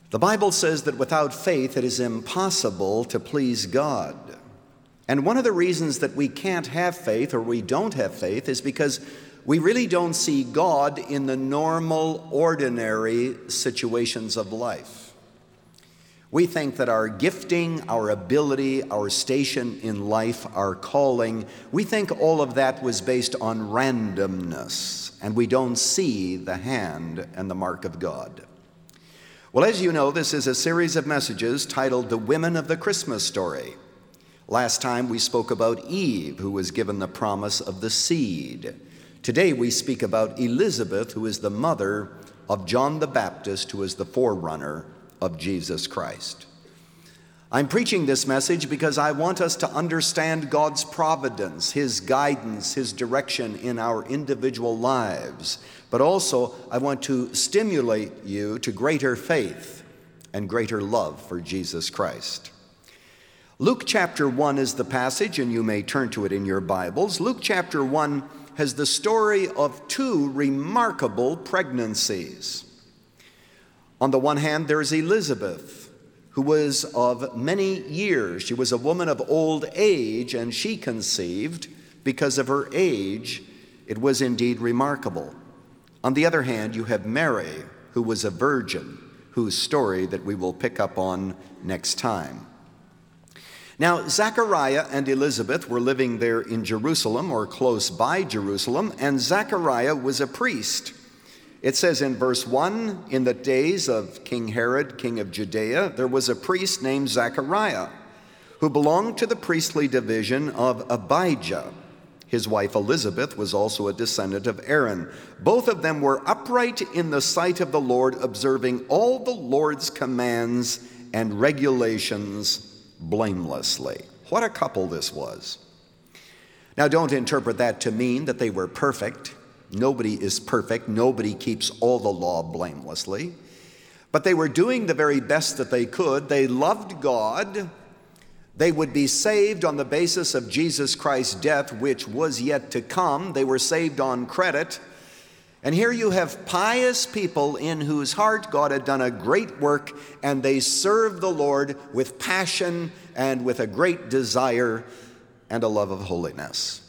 The Bible says that without faith it is impossible to please God. And one of the reasons that we can't have faith or we don't have faith is because we really don't see God in the normal, ordinary situations of life. We think that our gifting, our ability, our station in life, our calling, we think all of that was based on randomness, and we don't see the hand and the mark of God. Well, as you know, this is a series of messages titled The Women of the Christmas Story. Last time we spoke about Eve, who was given the promise of the seed. Today we speak about Elizabeth, who is the mother of John the Baptist, who is the forerunner of Jesus Christ. I'm preaching this message because I want us to understand God's providence, His guidance, His direction in our individual lives. But also, I want to stimulate you to greater faith and greater love for Jesus Christ. Luke chapter 1 is the passage, and you may turn to it in your Bibles. Luke chapter 1 has the story of two remarkable pregnancies. On the one hand, there's Elizabeth, who was of many years. She was a woman of old age, and she conceived because of her age. It was indeed remarkable. On the other hand, you have Mary, who was a virgin, whose story that we will pick up on next time. Now, Zechariah and Elizabeth were living there in Jerusalem, or close by Jerusalem, and Zechariah was a priest. It says in verse 1, in the days of King Herod, king of Judea, there was a priest named Zechariah, who belonged to the priestly division of Abijah. His wife Elizabeth was also a descendant of Aaron. Both of them were upright in the sight of the Lord, observing all the Lord's commands and regulations blamelessly. What a couple this was. Now, don't interpret that to mean that they were perfect. Nobody is perfect. Nobody keeps all the law blamelessly. But they were doing the very best that they could. They loved God. They would be saved on the basis of Jesus Christ's death, which was yet to come. They were saved on credit. And here you have pious people in whose heart God had done a great work, and they served the Lord with passion and with a great desire and a love of holiness.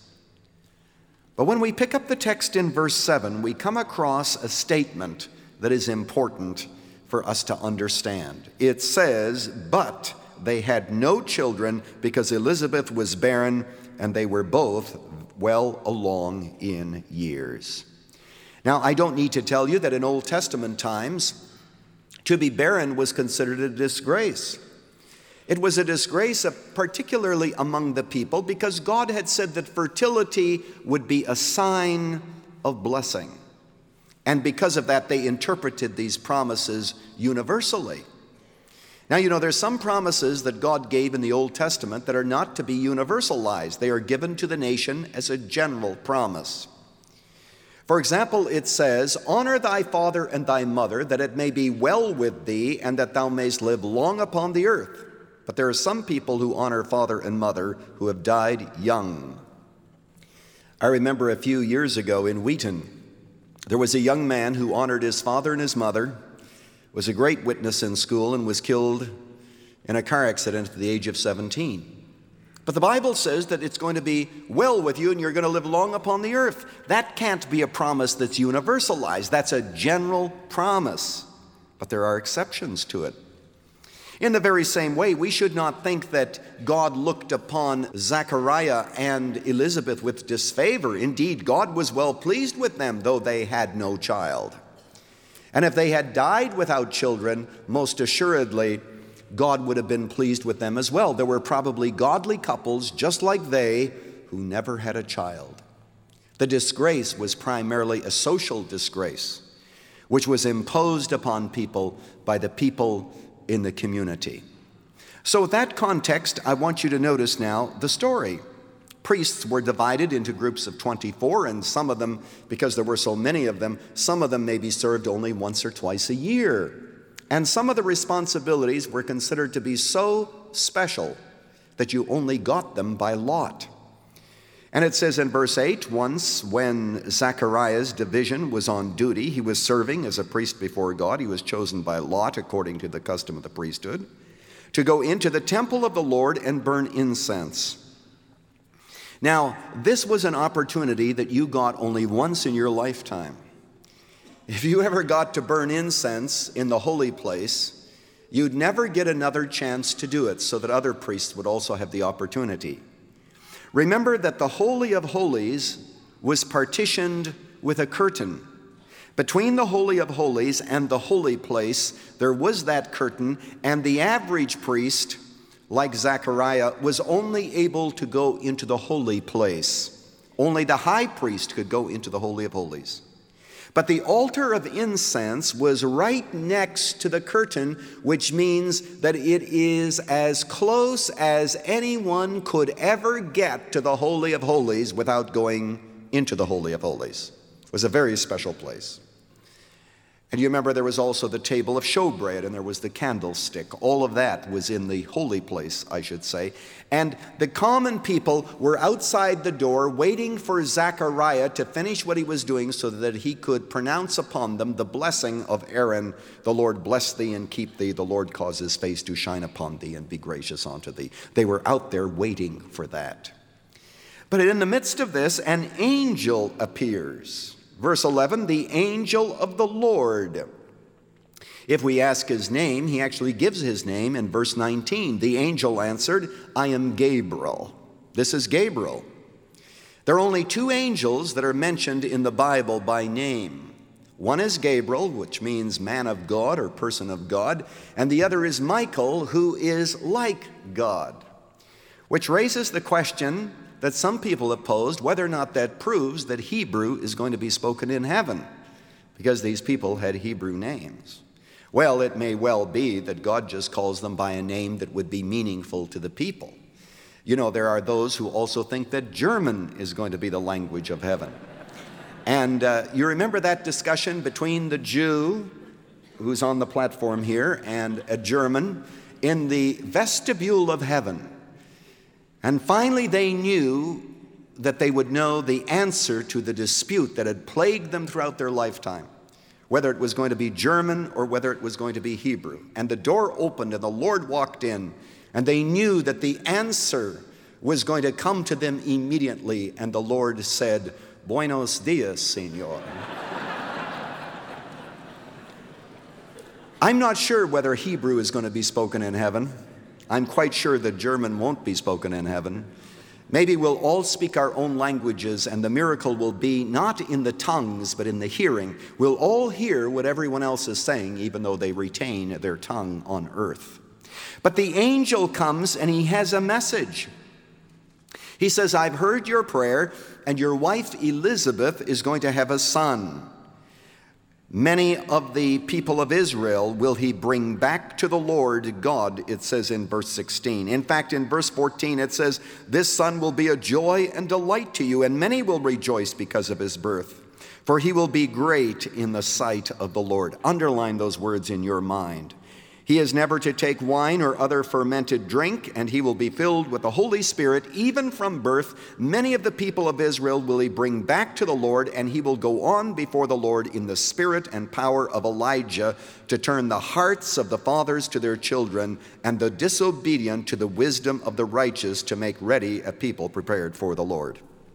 But when we pick up the text in verse 7, we come across a statement that is important for us to understand. It says, "But they had no children because Elizabeth was barren, and they were both well along in years." Now, I don't need to tell you that in Old Testament times, to be barren was considered a disgrace. It was a disgrace, particularly among the people, because God had said that fertility would be a sign of blessing. And because of that, they interpreted these promises universally. Now, you know, there's some promises that God gave in the Old Testament that are not to be universalized. They are given to the nation as a general promise. For example, it says, "Honor thy father and thy mother, that it may be well with thee, and that thou mayst live long upon the earth." But there are some people who honor father and mother who have died young. I remember a few years ago in Wheaton, there was a young man who honored his father and his mother, was a great witness in school, and was killed in a car accident at the age of 17. But the Bible says that it's going to be well with you and you're going to live long upon the earth. That can't be a promise that's universalized. That's a general promise. But there are exceptions to it. In the very same way, we should not think that God looked upon Zechariah and Elizabeth with disfavor. Indeed, God was well pleased with them, though they had no child. And if they had died without children, most assuredly, God would have been pleased with them as well. There were probably godly couples just like they who never had a child. The disgrace was primarily a social disgrace, which was imposed upon people by the people in the community. So with that context, I want you to notice now the story. Priests were divided into groups of 24, and some of them, because there were so many of them, some of them maybe served only once or twice a year. And some of the responsibilities were considered to be so special that you only got them by lot. And it says in verse 8, once when Zechariah's division was on duty, he was serving as a priest before God. He was chosen by lot, according to the custom of the priesthood, to go into the temple of the Lord and burn incense. Now, this was an opportunity that you got only once in your lifetime. If you ever got to burn incense in the holy place, you'd never get another chance to do it, so that other priests would also have the opportunity. Remember that the Holy of Holies was partitioned with a curtain. Between the Holy of Holies and the holy place, there was that curtain, and the average priest, like Zechariah, was only able to go into the holy place. Only the high priest could go into the Holy of Holies. But the altar of incense was right next to the curtain, which means that it is as close as anyone could ever get to the Holy of Holies without going into the Holy of Holies. It was a very special place. And you remember there was also the table of showbread, and there was the candlestick. All of that was in the holy place, I should say. And the common people were outside the door waiting for Zechariah to finish what he was doing so that he could pronounce upon them the blessing of Aaron. The Lord bless thee and keep thee. The Lord cause his face to shine upon thee and be gracious unto thee. They were out there waiting for that. But in the midst of this, an angel appears. Verse 11, the angel of the Lord. If we ask his name, he actually gives his name in verse 19. The angel answered, I am Gabriel. This is Gabriel. There are only two angels that are mentioned in the Bible by name. One is Gabriel, which means man of God or person of God, and the other is Michael, who is like God, which raises the question that some people have posed, whether or not that proves that Hebrew is going to be spoken in heaven, because these people had Hebrew names. Well, it may well be that God just calls them by a name that would be meaningful to the people. You know, there are those who also think that German is going to be the language of heaven. And you remember that discussion between the Jew, who's on the platform here, and a German in the vestibule of heaven. And finally, they knew that they would know the answer to the dispute that had plagued them throughout their lifetime, whether it was going to be German or whether it was going to be Hebrew. And the door opened and the Lord walked in, and they knew that the answer was going to come to them immediately. And the Lord said, Buenos dias, Señor. I'm not sure whether Hebrew is going to be spoken in heaven. I'm quite sure that German won't be spoken in heaven. Maybe we'll all speak our own languages, and the miracle will be not in the tongues, but in the hearing. We'll all hear what everyone else is saying, even though they retain their tongue on earth. But the angel comes, and he has a message. He says, I've heard your prayer, and your wife Elizabeth is going to have a son. Many of the people of Israel will he bring back to the Lord God, it says in verse 16. In fact, in verse 14, it says, this son will be a joy and delight to you, and many will rejoice because of his birth. For he will be great in the sight of the Lord. Underline those words in your mind. He is never to take wine or other fermented drink, and he will be filled with the Holy Spirit, even from birth. Many of the people of Israel will he bring back to the Lord, and he will go on before the Lord in the spirit and power of Elijah to turn the hearts of the fathers to their children and the disobedient to the wisdom of the righteous, to make ready a people prepared for the Lord.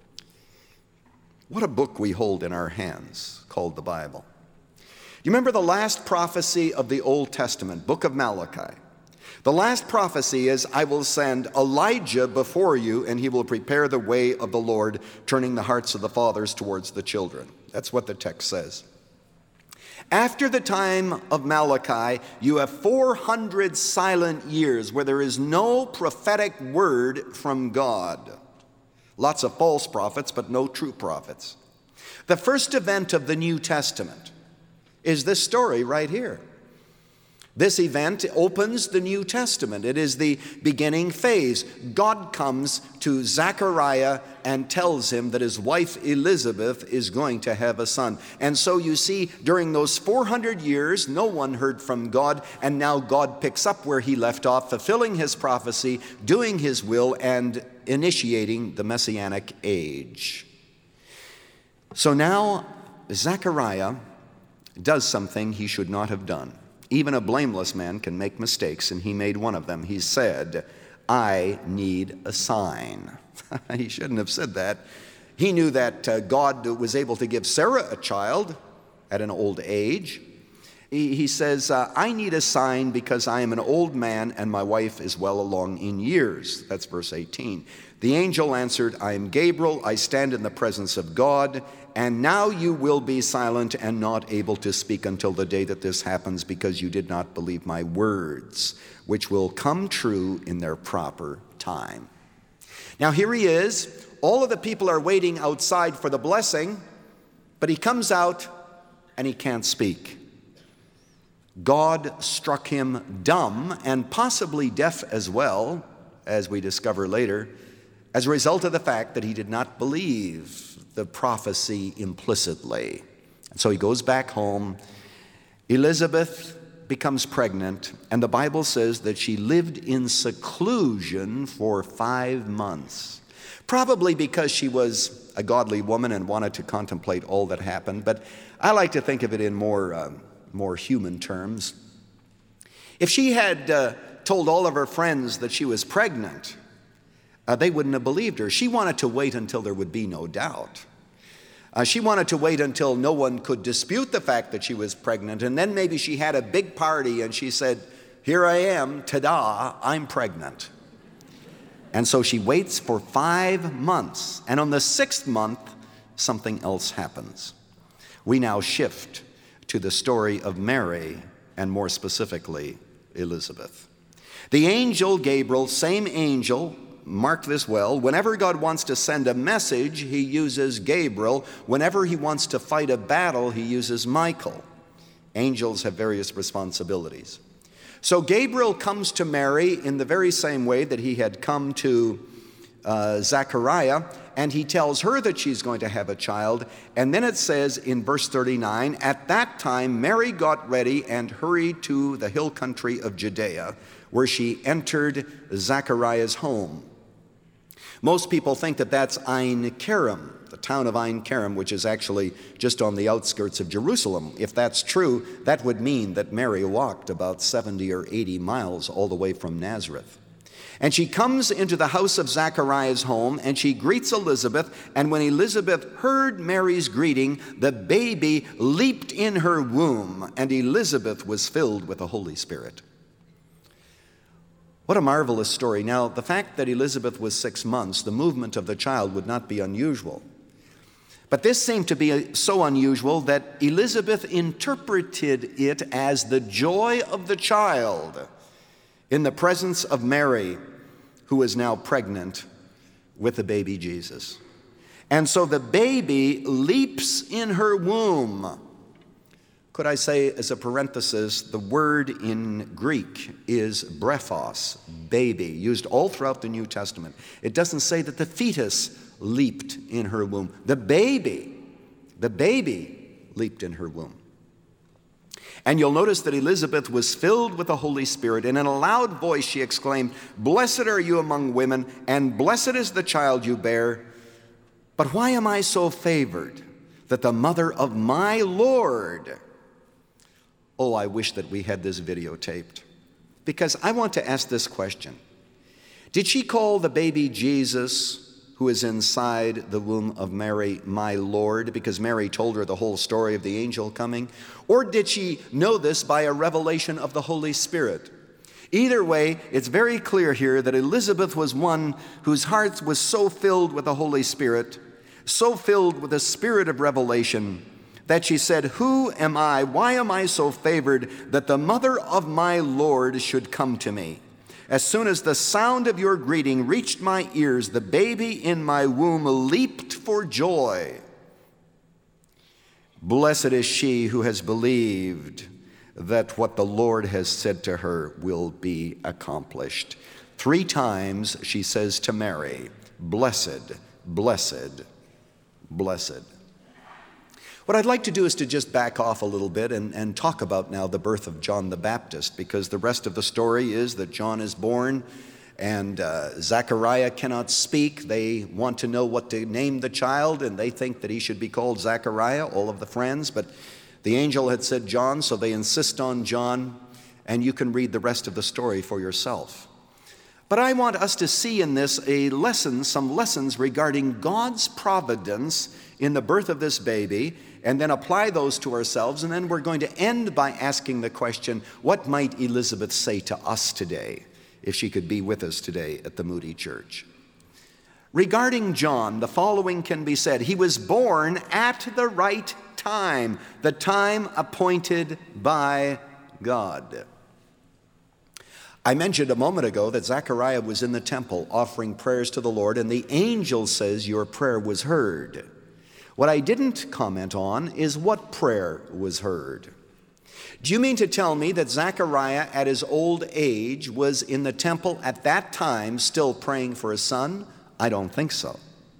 What a book we hold in our hands called the Bible. You remember the last prophecy of the Old Testament, book of Malachi. The last prophecy is, I will send Elijah before you, and he will prepare the way of the Lord, turning the hearts of the fathers towards the children. That's what the text says. After the time of Malachi, you have 400 silent years where there is no prophetic word from God. Lots of false prophets, but no true prophets. The first event of the New Testament is this story right here. This event opens the New Testament. It is the beginning phase. God comes to Zechariah and tells him that his wife Elizabeth is going to have a son. And so you see, during those 400 years, no one heard from God, and now God picks up where he left off, fulfilling his prophecy, doing his will, and initiating the Messianic age. So now Zechariah does something he should not have done. Even a blameless man can make mistakes, and he made one of them. He said, I need a sign. He shouldn't have said that. He knew that God was able to give Sarah a child at an old age. He says, I need a sign because I am an old man and my wife is well along in years. That's verse 18. The angel answered, I am Gabriel. I stand in the presence of God. And now you will be silent and not able to speak until the day that this happens, because you did not believe my words, which will come true in their proper time. Now here he is. All of the people are waiting outside for the blessing, but he comes out and he can't speak. God struck him dumb and possibly deaf as well, as we discover later, as a result of the fact that he did not believe the prophecy implicitly. And so he goes back home. Elizabeth becomes pregnant, and the Bible says that she lived in seclusion for 5 months, probably because she was a godly woman and wanted to contemplate all that happened. But I like to think of it in more human terms. If she had told all of her friends that she was pregnant, they wouldn't have believed her. She wanted to wait until there would be no doubt. She wanted to wait until no one could dispute the fact that she was pregnant, and then maybe she had a big party and she said, here I am, ta-da, I'm pregnant. And so she waits for 5 months, and on the 6th month, something else happens. We now shift to the story of Mary, and more specifically, Elizabeth. The angel Gabriel, same angel, mark this well, whenever God wants to send a message, he uses Gabriel. Whenever he wants to fight a battle, he uses Michael. Angels have various responsibilities. So Gabriel comes to Mary in the very same way that he had come to Zechariah, and he tells her that she's going to have a child. And then it says in verse 39, at that time Mary got ready and hurried to the hill country of Judea, where she entered Zechariah's home. Most people think that that's Ein Kerem, the town of Ein Kerem, which is actually just on the outskirts of Jerusalem. If that's true, that would mean that Mary walked about 70 or 80 miles all the way from Nazareth. And she comes into the house of Zechariah's home, and she greets Elizabeth. And when Elizabeth heard Mary's greeting, the baby leaped in her womb, and Elizabeth was filled with the Holy Spirit. What a marvelous story. Now, the fact that Elizabeth was 6 months, the movement of the child would not be unusual. But this seemed to be so unusual that Elizabeth interpreted it as the joy of the child in the presence of Mary, who is now pregnant with the baby Jesus. And so the baby leaps in her womb. Could I say, as a parenthesis, the word in Greek is brephos, baby, used all throughout the New Testament. It doesn't say that the fetus leaped in her womb. The baby leaped in her womb. And you'll notice that Elizabeth was filled with the Holy Spirit, and in a loud voice she exclaimed, blessed are you among women, and blessed is the child you bear. But why am I so favored that the mother of my Lord... Oh, I wish that we had this videotaped, because I want to ask this question. Did she call the baby Jesus, who is inside the womb of Mary, my Lord, because Mary told her the whole story of the angel coming? Or did she know this by a revelation of the Holy Spirit? Either way, it's very clear here that Elizabeth was one whose heart was so filled with the Holy Spirit, so filled with the spirit of revelation, that she said, who am I? Why am I so favored that the mother of my Lord should come to me? As soon as the sound of your greeting reached my ears, the baby in my womb leaped for joy. Blessed is she who has believed that what the Lord has said to her will be accomplished. 3 times she says to Mary, blessed, blessed, blessed. What I'd like to do is to just back off a little bit and talk about now the birth of John the Baptist, because the rest of the story is that John is born And Zechariah cannot speak. They want to know what to name the child, and they think that he should be called Zechariah, all of the friends. But the angel had said John, so they insist on John, and you can read the rest of the story for yourself. But I want us to see in this some lessons regarding God's providence in the birth of this baby, and then apply those to ourselves. And then we're going to end by asking the question, what might Elizabeth say to us today, if she could be with us today at the Moody Church? Regarding John, the following can be said. He was born at the right time, the time appointed by God. I mentioned a moment ago that Zechariah was in the temple offering prayers to the Lord, and the angel says, your prayer was heard. What I didn't comment on is what prayer was heard. Do you mean to tell me that Zechariah at his old age was in the temple at that time still praying for a son? I don't think so.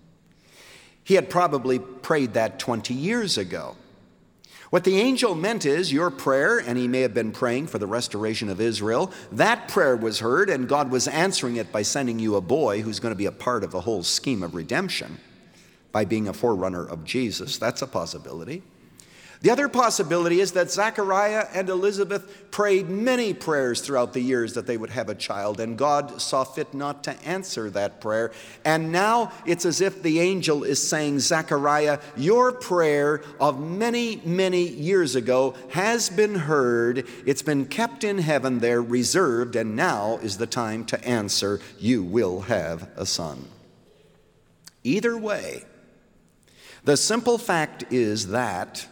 He had probably prayed that 20 years ago. What the angel meant is your prayer, and he may have been praying for the restoration of Israel, that prayer was heard, and God was answering it by sending you a boy who's going to be a part of the whole scheme of redemption by being a forerunner of Jesus. That's a possibility. The other possibility is that Zechariah and Elizabeth prayed many prayers throughout the years that they would have a child, and God saw fit not to answer that prayer. And now it's as if the angel is saying, Zechariah, your prayer of many, many years ago has been heard. It's been kept in heaven there, reserved, and now is the time to answer. You will have a son. Either way, the simple fact is that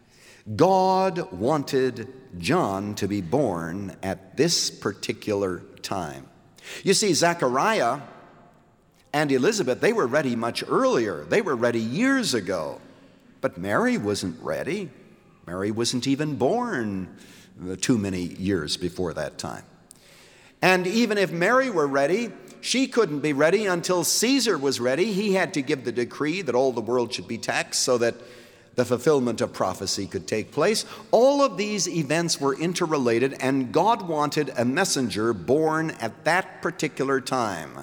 God wanted John to be born at this particular time. You see, Zechariah and Elizabeth, they were ready much earlier. They were ready years ago. But Mary wasn't ready. Mary wasn't even born too many years before that time. And even if Mary were ready, she couldn't be ready until Caesar was ready. He had to give the decree that all the world should be taxed so that the fulfillment of prophecy could take place. All of these events were interrelated, and God wanted a messenger born at that particular time.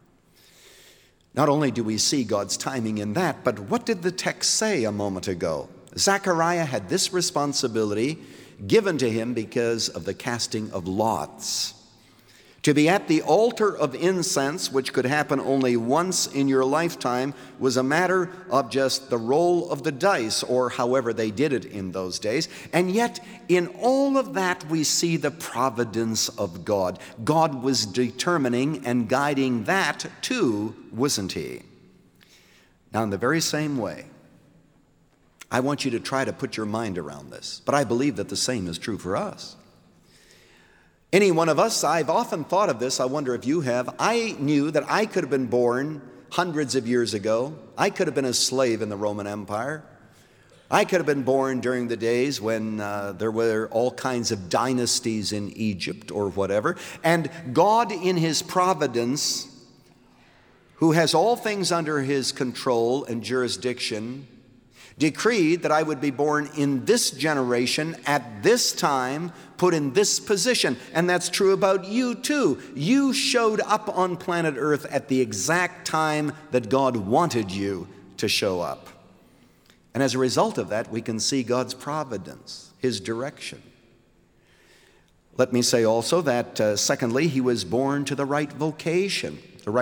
Not only do we see God's timing in that, but what did the text say a moment ago? Zechariah had this responsibility given to him because of the casting of lots. To be at the altar of incense, which could happen only once in your lifetime, was a matter of just the roll of the dice, or however they did it in those days. And yet, in all of that, we see the providence of God. God was determining and guiding that too, wasn't he? Now, in the very same way, I want you to try to put your mind around this, but I believe that the same is true for us. Any one of us, I've often thought of this, I wonder if you have. I knew that I could have been born hundreds of years ago. I could have been a slave in the Roman Empire. I could have been born during the days when there were all kinds of dynasties in Egypt or whatever. And God, in his providence, who has all things under his control and jurisdiction, decreed that I would be born in this generation, at this time, put in this position. And that's true about you too. You showed up on planet Earth at the exact time that God wanted you to show up. And as a result of that, we can see God's providence, his direction. Let me say also that, secondly, he was born to the right vocation,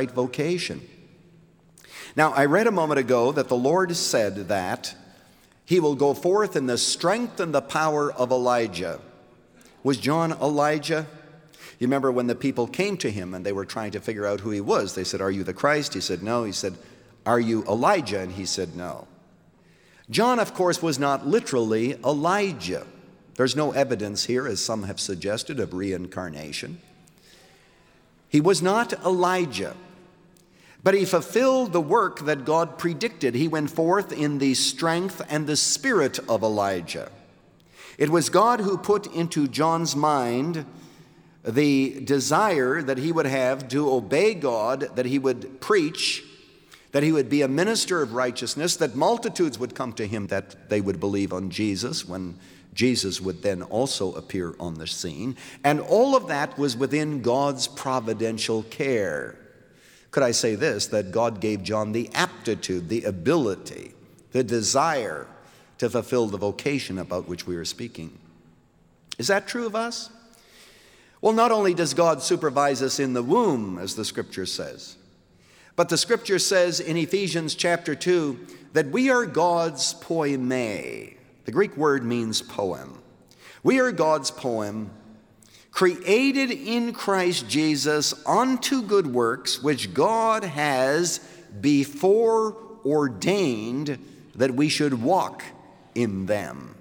Now, I read a moment ago that the Lord said that he will go forth in the strength and the power of Elijah. Was John Elijah? You remember when the people came to him and they were trying to figure out who he was. They said, "Are you the Christ?" He said, "No." He said, "Are you Elijah?" And he said, "No." John, of course, was not literally Elijah. There's no evidence here, as some have suggested, of reincarnation. He was not Elijah. But he fulfilled the work that God predicted. He went forth in the strength and the spirit of Elijah. It was God who put into John's mind the desire that he would have to obey God, that he would preach, that he would be a minister of righteousness, that multitudes would come to him, that they would believe on Jesus when Jesus would then also appear on the scene. And all of that was within God's providential care. Could I say this, that God gave John the aptitude, the ability, the desire to fulfill the vocation about which we are speaking. Is that true of us? Well, not only does God supervise us in the womb, as the Scripture says, but the Scripture says in Ephesians chapter 2 that we are God's poime. The Greek word means poem. We are God's poem, created in Christ Jesus unto good works, which God has before ordained that we should walk in them.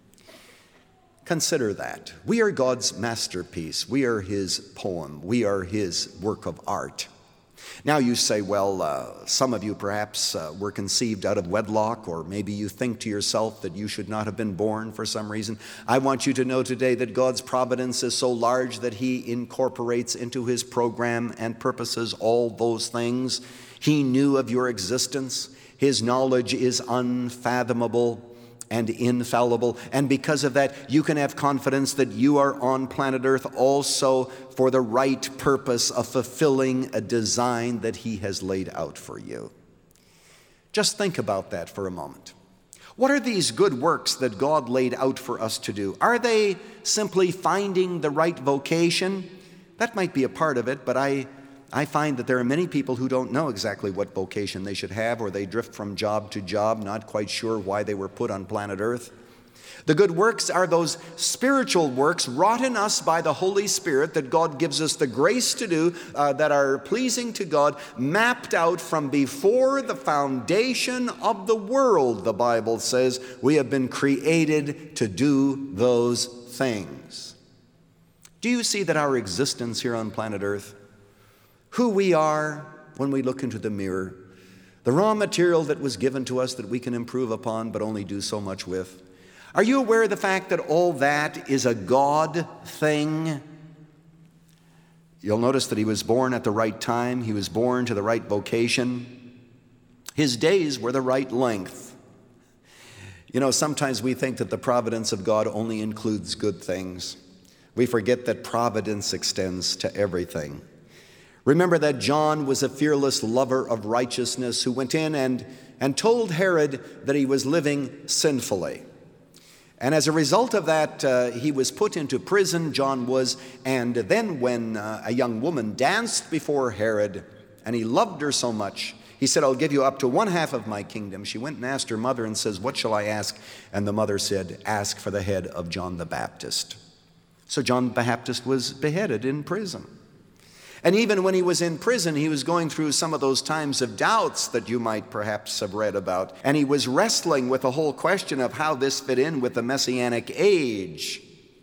Consider that. We are God's masterpiece. We are His poem. We are His work of art. Now you say, well, some of you perhaps were conceived out of wedlock, or maybe you think to yourself that you should not have been born for some reason. I want you to know today that God's providence is so large that He incorporates into His program and purposes all those things. He knew of your existence. His knowledge is unfathomable and infallible. And because of that, you can have confidence that you are on planet Earth also for the right purpose of fulfilling a design that He has laid out for you. Just think about that for a moment. What are these good works that God laid out for us to do? Are they simply finding the right vocation? That might be a part of it, but I find that there are many people who don't know exactly what vocation they should have, or they drift from job to job, not quite sure why they were put on planet Earth. The good works are those spiritual works wrought in us by the Holy Spirit that God gives us the grace to do, that are pleasing to God, mapped out from before the foundation of the world. The Bible says we have been created to do those things. Do you see that our existence here on planet Earth, who we are when we look into the mirror, the raw material that was given to us that we can improve upon but only do so much with? Are you aware of the fact that all that is a God thing? You'll notice that He was born at the right time. He was born to the right vocation. His days were the right length. You know, sometimes we think that the providence of God only includes good things. We forget that providence extends to everything. Remember that John was a fearless lover of righteousness who went in and told Herod that he was living sinfully. And as a result of that, he was put into prison, John was, and then when a young woman danced before Herod, and he loved her so much, he said, I'll give you up to 1/2 of my kingdom. She went and asked her mother and says, what shall I ask? And the mother said, ask for the head of John the Baptist. So John the Baptist was beheaded in prison. And even when he was in prison, he was going through some of those times of doubts that you might perhaps have read about. And he was wrestling with the whole question of how this fit in with the Messianic age.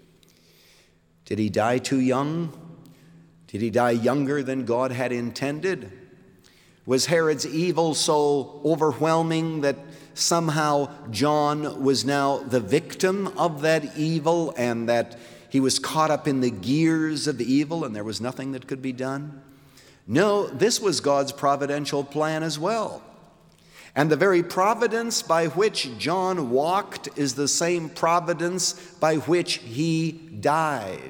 Did he die too young? Did he die younger than God had intended? Was Herod's evil so overwhelming that somehow John was now the victim of that evil, and that he was caught up in the gears of the evil and there was nothing that could be done? No, this was God's providential plan as well. And the very providence by which John walked is the same providence by which he died.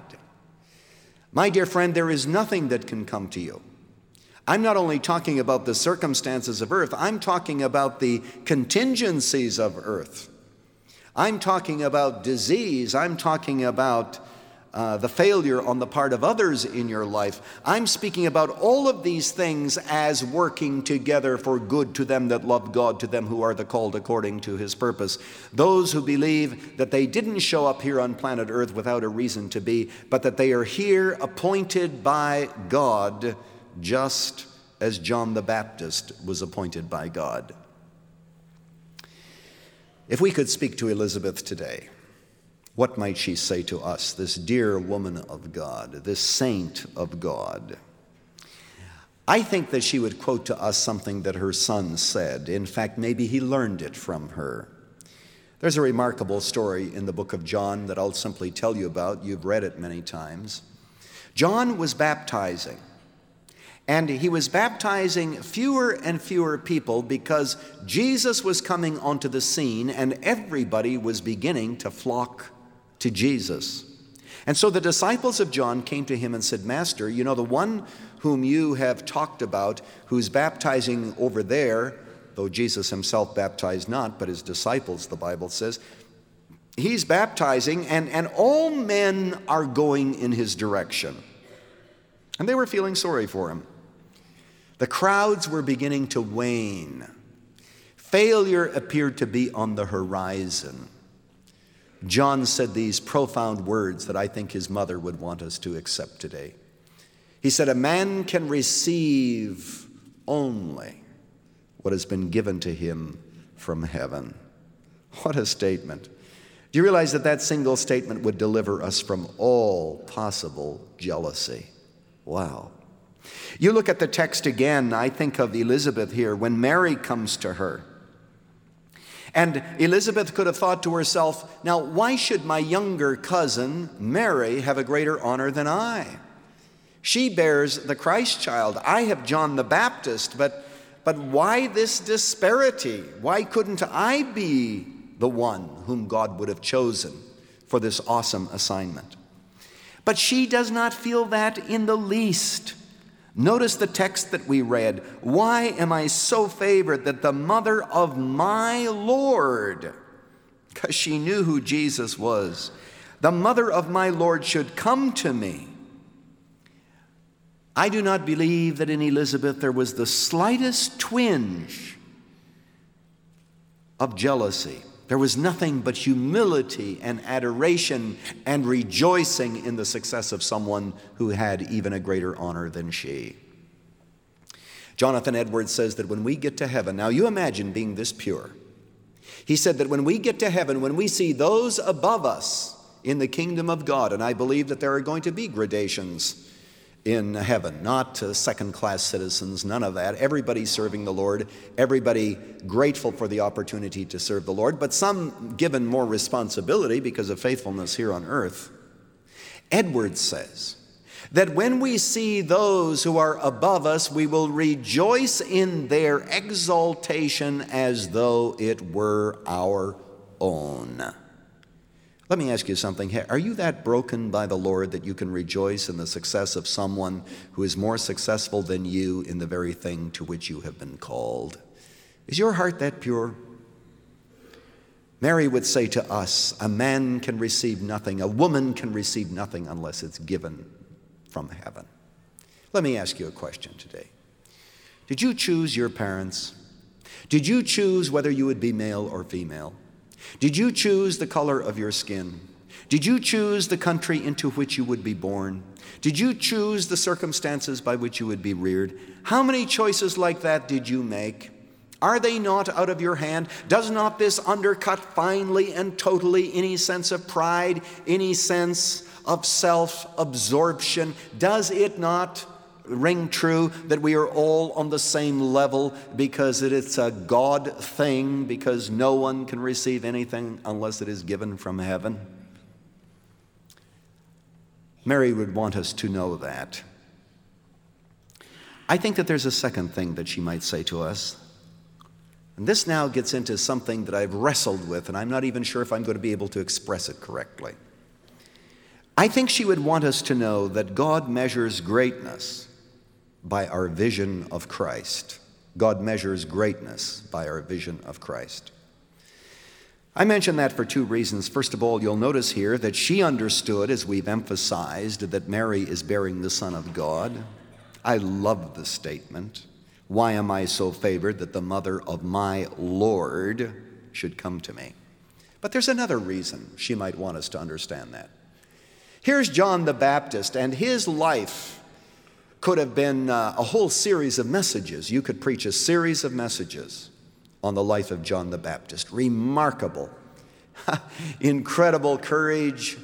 My dear friend, there is nothing that can come to you. I'm not only talking about the circumstances of earth, I'm talking about the contingencies of earth. I'm talking about disease. I'm talking about the failure on the part of others in your life. I'm speaking about all of these things as working together for good to them that love God, to them who are the called according to His purpose. Those who believe that they didn't show up here on planet Earth without a reason to be, but that they are here appointed by God, just as John the Baptist was appointed by God. If we could speak to Elizabeth today, what might she say to us, this dear woman of God, this saint of God? I think that she would quote to us something that her son said. In fact, maybe he learned it from her. There's a remarkable story in the book of John that I'll simply tell you about. You've read it many times. John was baptizing. And he was baptizing fewer and fewer people because Jesus was coming onto the scene and everybody was beginning to flock to Jesus. And so the disciples of John came to him and said, Master, you know, the one whom you have talked about, who's baptizing over there, though Jesus himself baptized not, but his disciples, the Bible says, he's baptizing, and all men are going in his direction. And they were feeling sorry for him. The crowds were beginning to wane. Failure appeared to be on the horizon. John said these profound words that I think his mother would want us to accept today. He said, a man can receive only what has been given to him from heaven. What a statement. Do you realize that that single statement would deliver us from all possible jealousy? Wow. You look at the text again, I think of Elizabeth here, when Mary comes to her. And Elizabeth could have thought to herself, now why should my younger cousin Mary have a greater honor than I? She bears the Christ child. I have John the Baptist, but why this disparity? Why couldn't I be the one whom God would have chosen for this awesome assignment? But she does not feel that in the least. Notice the text that we read. Why am I so favored that the mother of my Lord, because she knew who Jesus was, the mother of my Lord should come to me? I do not believe that in Elizabeth there was the slightest twinge of jealousy. There was nothing but humility and adoration and rejoicing in the success of someone who had even a greater honor than she. Jonathan Edwards says that when we get to heaven, now you imagine being this pure. He said that when we get to heaven, when we see those above us in the kingdom of God, and I believe that there are going to be gradations in heaven, not second-class citizens, none of that. Everybody serving the Lord, everybody grateful for the opportunity to serve the Lord, but some given more responsibility because of faithfulness here on earth. Edwards says that when we see those who are above us, we will rejoice in their exaltation as though it were our own. Let me ask you something. Are you that broken by the Lord that you can rejoice in the success of someone who is more successful than you in the very thing to which you have been called? Is your heart that pure? Mary would say to us, a man can receive nothing, a woman can receive nothing unless it's given from heaven. Let me ask you a question today. Did you choose your parents? Did you choose whether you would be male or female? Did you choose the color of your skin? Did you choose the country into which you would be born? Did you choose the circumstances by which you would be reared? How many choices like that did you make? Are they not out of your hand? Does not this undercut finally and totally any sense of pride, any sense of self-absorption? Does it not ring true that we are all on the same level because it's a God thing, because no one can receive anything unless it is given from heaven? Mary would want us to know that. I think that there's a second thing that she might say to us. And this now gets into something that I've wrestled with, and I'm not even sure if I'm going to be able to express it correctly. I think she would want us to know that God measures greatness by our vision of Christ. God measures greatness by our vision of Christ. I mention that for two reasons. First of all, you'll notice here that she understood, as we've emphasized, that Mary is bearing the Son of God. I love the statement. Why am I so favored that the mother of my Lord should come to me? But there's another reason she might want us to understand that. Here's John the Baptist, and his life could have been a whole series of messages. You could preach a series of messages on the life of John the Baptist. Remarkable, incredible courage,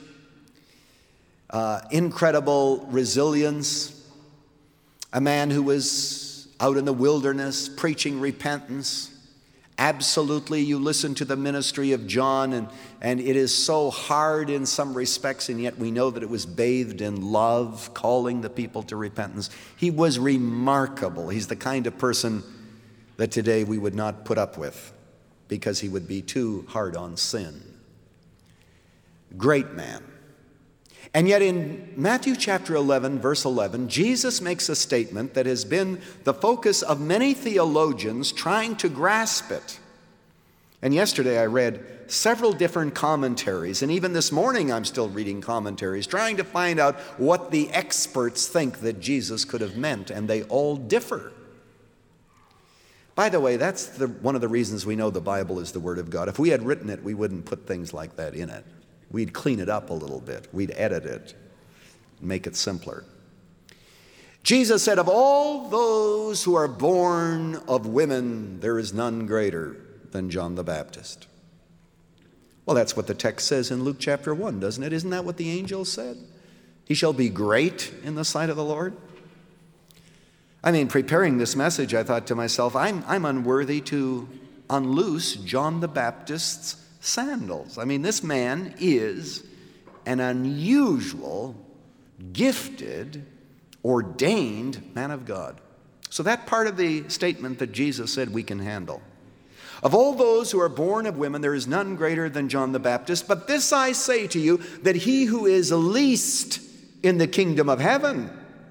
incredible resilience. A man who was out in the wilderness preaching repentance. Absolutely, you listen to the ministry of John, and it is so hard in some respects, and yet we know that it was bathed in love, calling the people to repentance. He was remarkable. He's the kind of person that today we would not put up with because he would be too hard on sin. great man. And yet in Matthew chapter 11, verse 11, Jesus makes a statement that has been the focus of many theologians trying to grasp it. And yesterday I read several different commentaries, and even this morning I'm still reading commentaries, trying to find out what the experts think that Jesus could have meant, and they all differ. By the way, that's one of the reasons we know the Bible is the Word of God. If we had written it, we wouldn't put things like that in it. We'd clean it up a little bit. We'd edit it, make it simpler. Jesus said, of all those who are born of women, there is none greater than John the Baptist. Well, that's what the text says in Luke chapter 1, doesn't it? Isn't that what the angel said? He shall be great in the sight of the Lord. I mean, preparing this message, I thought to myself, I'm unworthy to unloose John the Baptist's sandals. I mean, this man is an unusual, gifted, ordained man of God. So that part of the statement that Jesus said we can handle. Of all those who are born of women, there is none greater than John the Baptist. But this I say to you, that he who is least in the kingdom of heaven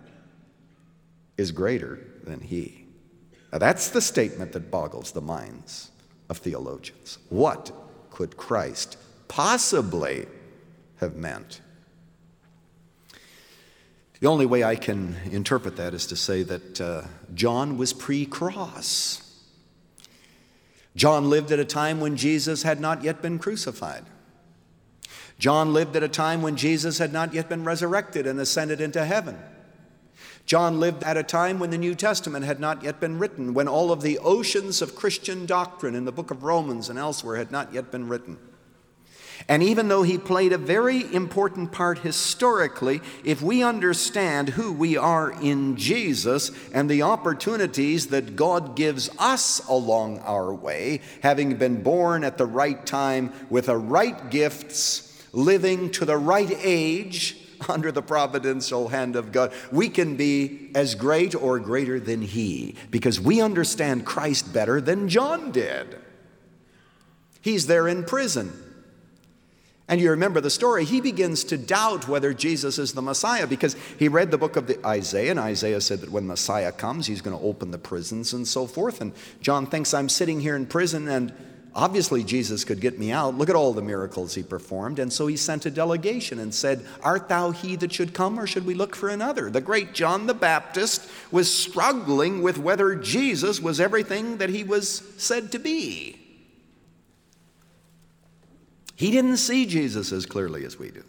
is greater than he. Now that's the statement that boggles the minds of theologians. What could Christ possibly have meant? The only way I can interpret that is to say that John was pre-cross. John lived at a time when Jesus had not yet been crucified. John lived at a time when Jesus had not yet been resurrected and ascended into heaven. John lived at a time when the New Testament had not yet been written, when all of the oceans of Christian doctrine in the book of Romans and elsewhere had not yet been written. And even though he played a very important part historically, if we understand who we are in Jesus and the opportunities that God gives us along our way, having been born at the right time with the right gifts, living to the right age under the providential hand of God, we can be as great or greater than he, because we understand Christ better than John did. He's there in prison. And you remember the story. He begins to doubt whether Jesus is the Messiah because he read the book of Isaiah, and Isaiah said that when Messiah comes, he's going to open the prisons and so forth. And John thinks, I'm sitting here in prison, and obviously Jesus could get me out. Look at all the miracles he performed. And so he sent a delegation and said, art thou he that should come, or should we look for another? The great John the Baptist was struggling with whether Jesus was everything that he was said to be. He didn't see Jesus as clearly as we do.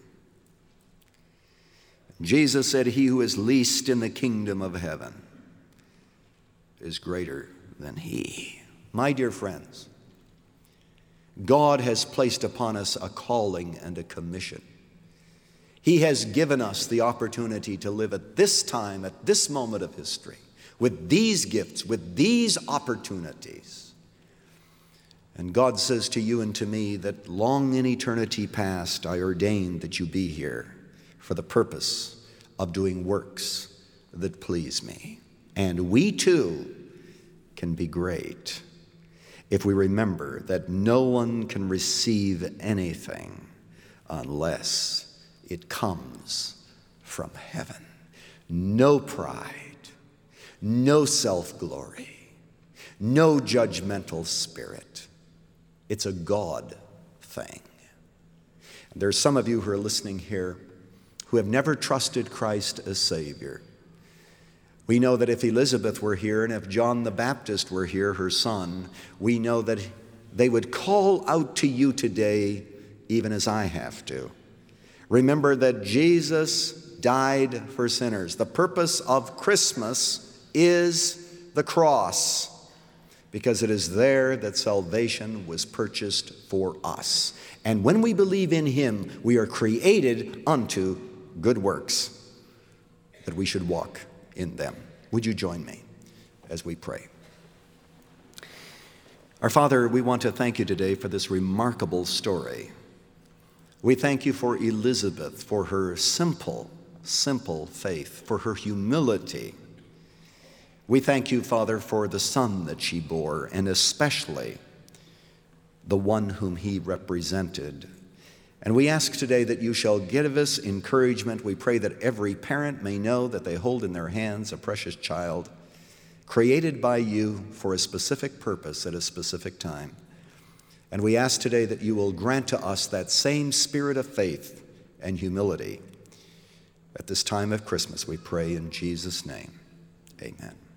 Jesus said, he who is least in the kingdom of heaven is greater than he. My dear friends, God has placed upon us a calling and a commission. He has given us the opportunity to live at this time, at this moment of history, with these gifts, with these opportunities. And God says to you and to me that long in eternity past, I ordained that you be here for the purpose of doing works that please me. And we too can be great if we remember that no one can receive anything unless it comes from heaven. No pride, no self-glory, no judgmental spirit. It's a God thing. There's some of you who are listening here who have never trusted Christ as Savior. We know that if Elizabeth were here and if John the Baptist were here, her son, we know that they would call out to you today, even as I have to. Remember that Jesus died for sinners. The purpose of Christmas is the cross, because it is there that salvation was purchased for us. And when we believe in him, we are created unto good works, that we should walk in them. Would you join me as we pray? Our Father, we want to thank you today for this remarkable story. We thank you for Elizabeth, for her simple faith, for her humility. We thank you, Father, for the son that she bore, and especially the one whom he represented. And we ask today that you shall give us encouragement. We pray that every parent may know that they hold in their hands a precious child created by you for a specific purpose at a specific time. And we ask today that you will grant to us that same spirit of faith and humility. At this time of Christmas, we pray in Jesus' name. Amen.